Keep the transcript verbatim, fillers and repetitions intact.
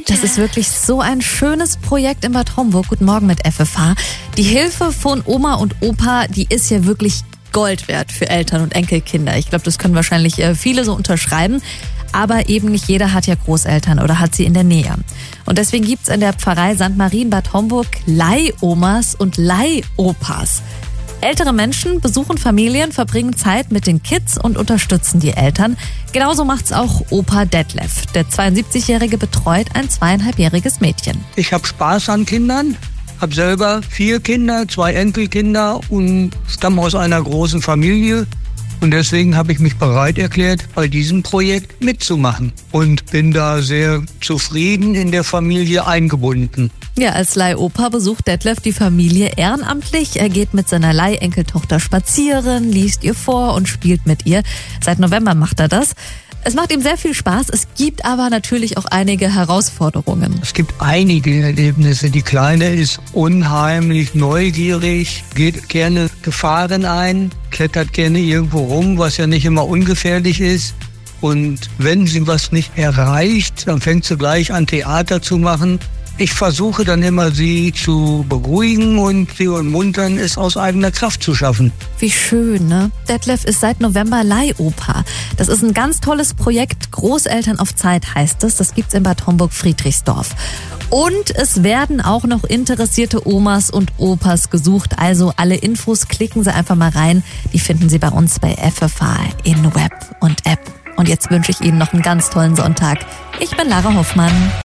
Das ist wirklich so ein schönes Projekt in Bad Homburg. Guten Morgen mit F F H. Die Hilfe von Oma und Opa, die ist ja wirklich Gold wert für Eltern und Enkelkinder. Ich glaube, das können wahrscheinlich viele so unterschreiben. Aber eben nicht jeder hat ja Großeltern oder hat sie in der Nähe. Und deswegen gibt's in der Pfarrei Sankt Marie in Bad Homburg Leihomas und Leihopas. Ältere Menschen besuchen Familien, verbringen Zeit mit den Kids und unterstützen die Eltern. Genauso macht's auch Opa Detlef. Der zweiundsiebzigjährige betreut ein zweieinhalbjähriges Mädchen. Ich habe Spaß an Kindern, habe selber vier Kinder, zwei Enkelkinder und stamme aus einer großen Familie. Und deswegen habe ich mich bereit erklärt, bei diesem Projekt mitzumachen und bin da sehr zufrieden in der Familie eingebunden. Ja, als Leihopa besucht Detlef die Familie ehrenamtlich. Er geht mit seiner Leihenkeltochter spazieren, liest ihr vor und spielt mit ihr. Seit November macht er das. Es macht ihm sehr viel Spaß, es gibt aber natürlich auch einige Herausforderungen. Es gibt einige Erlebnisse. Die Kleine ist unheimlich neugierig, geht gerne Gefahren ein, klettert gerne irgendwo rum, was ja nicht immer ungefährlich ist. Und wenn sie was nicht erreicht, dann fängt sie gleich an, Theater zu machen. Ich versuche dann immer, sie zu beruhigen und sie ermuntern, es aus eigener Kraft zu schaffen. Wie schön, ne? Detlef ist seit November Leihopa. Das ist ein ganz tolles Projekt. Großeltern auf Zeit heißt es. Das gibt's in Bad Homburg-Friedrichsdorf. Und es werden auch noch interessierte Omas und Opas gesucht. Also alle Infos klicken Sie einfach mal rein. Die finden Sie bei uns bei F F H in Web und App. Und jetzt wünsche ich Ihnen noch einen ganz tollen Sonntag. Ich bin Lara Hoffmann.